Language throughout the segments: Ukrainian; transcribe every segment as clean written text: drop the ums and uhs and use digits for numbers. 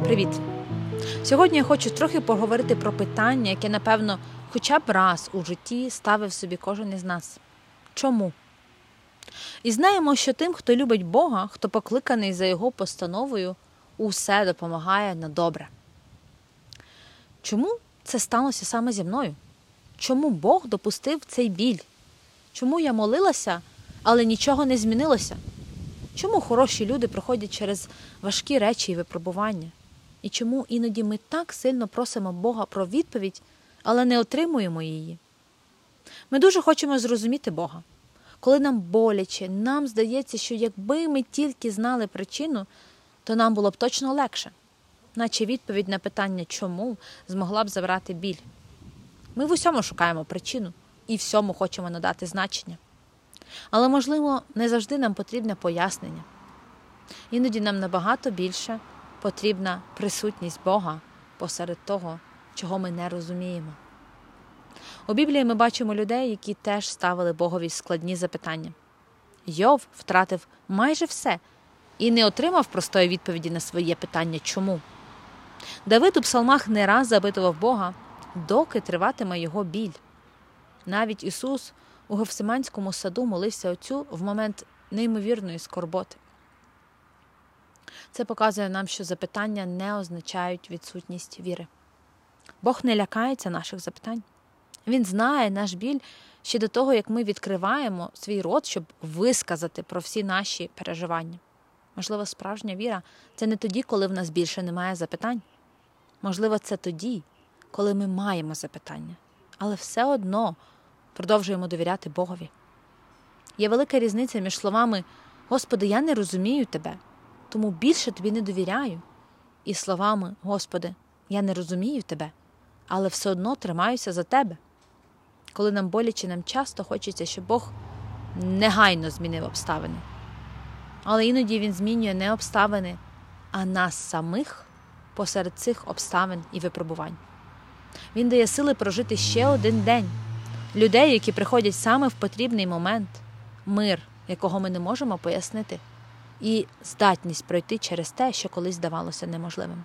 Привіт! Сьогодні я хочу трохи поговорити про питання, яке, напевно, хоча б раз у житті ставив собі кожен із нас. Чому? І знаємо, що тим, хто любить Бога, хто покликаний за Його постановою, усе допомагає на добре. Чому це сталося саме зі мною? Чому Бог допустив цей біль? Чому я молилася, але нічого не змінилося? Чому хороші люди проходять через важкі речі і випробування? І чому іноді ми так сильно просимо Бога про відповідь, але не отримуємо її? Ми дуже хочемо зрозуміти Бога. Коли нам боляче, нам здається, що якби ми тільки знали причину, то нам було б точно легше. Наче відповідь на питання «чому» змогла б забрати біль. Ми в усьому шукаємо причину і всьому хочемо надати значення. Але, можливо, не завжди нам потрібне пояснення. Іноді нам набагато більше потрібна присутність Бога посеред того, чого ми не розуміємо. У Біблії ми бачимо людей, які теж ставили Богові складні запитання. Йов втратив майже все і не отримав простої відповіді на своє питання «чому?». Давид у псалмах не раз запитував Бога, доки триватиме його біль. Навіть Ісус у Гефсиманському саду молився Отцю в момент неймовірної скорботи. Це показує нам, що запитання не означають відсутність віри. Бог не лякається наших запитань. Він знає наш біль ще до того, як ми відкриваємо свій рот, щоб висказати про всі наші переживання. Можливо, справжня віра – це не тоді, коли в нас більше немає запитань. Можливо, це тоді, коли ми маємо запитання, але все одно продовжуємо довіряти Богові. Є велика різниця між словами «Господи, я не розумію Тебе, тому більше Тобі не довіряю» і словами «Господи, я не розумію Тебе, але все одно тримаюся за Тебе». Коли нам боляче, нам часто хочеться, щоб Бог негайно змінив обставини. Але іноді Він змінює не обставини, а нас самих посеред цих обставин і випробувань. Він дає сили прожити ще один день. Людей, які приходять саме в потрібний момент, мир, якого ми не можемо пояснити, і здатність пройти через те, що колись здавалося неможливим.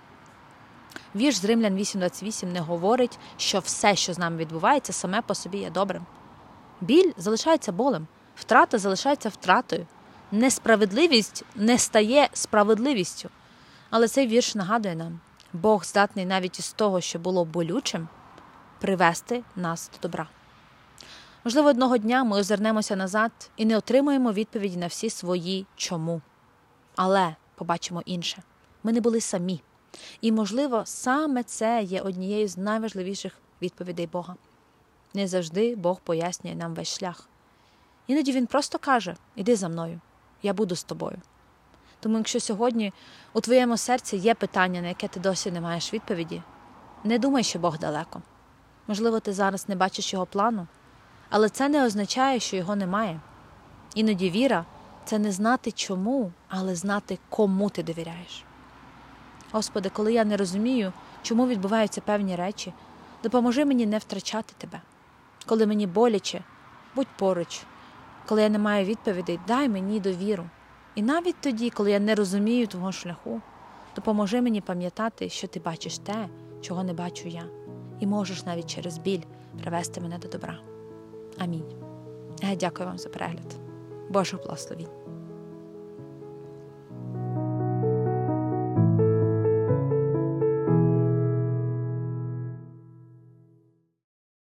Вірш з Римлян 8.28 не говорить, що все, що з нами відбувається, саме по собі є добрим. Біль залишається болем, втрата залишається втратою, несправедливість не стає справедливістю. Але цей вірш нагадує нам, Бог здатний навіть із того, що було болючим, привести нас до добра. Можливо, одного дня ми озирнемося назад і не отримаємо відповіді на всі свої «чому». Але побачимо інше. Ми не були самі. І, можливо, саме це є однією з найважливіших відповідей Бога. Не завжди Бог пояснює нам весь шлях. Іноді Він просто каже «іди за мною, я буду з тобою». Тому якщо сьогодні у твоєму серці є питання, на яке ти досі не маєш відповіді, не думай, що Бог далеко. Можливо, ти зараз не бачиш Його плану, але це не означає, що його немає. Іноді віра – це не знати чому, але знати, кому ти довіряєш. Господи, коли я не розумію, чому відбуваються певні речі, допоможи мені не втрачати Тебе. Коли мені боляче, будь поруч. Коли я не маю відповідей, дай мені довіру. І навіть тоді, коли я не розумію Твого шляху, допоможи мені пам'ятати, що Ти бачиш те, чого не бачу я. І можеш навіть через біль привести мене до добра. Амінь. Дякую вам за перегляд. Божих благословінь.